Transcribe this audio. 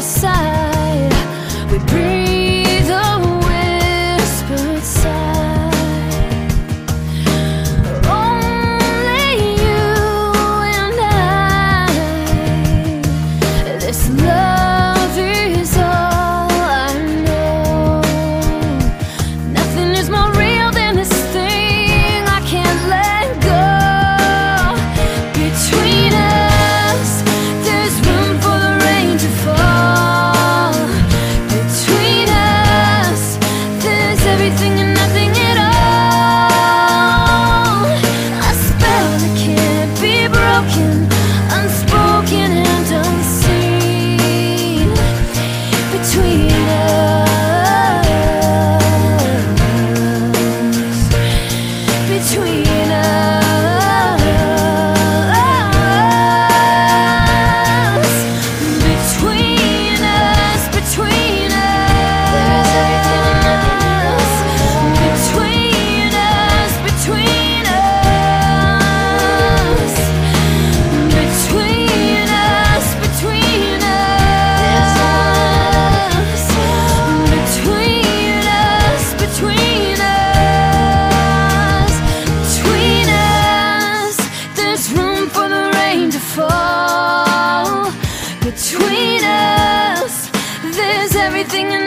side. We breathe a whispered sigh. Only you and I. This love is all I know. Nothing is more real than this thing I can't let go. Between us, there's room for the rain to fall. Between us, there's everything and nothing at all. A spell that can't be broken, unspoken and unseen. Between us, between us, between us, between us. There's everything and nothing else. Between us, between us. Between us, between us. Between us, between us. Between us, there's room for the rain to fall. Between us, there's everything and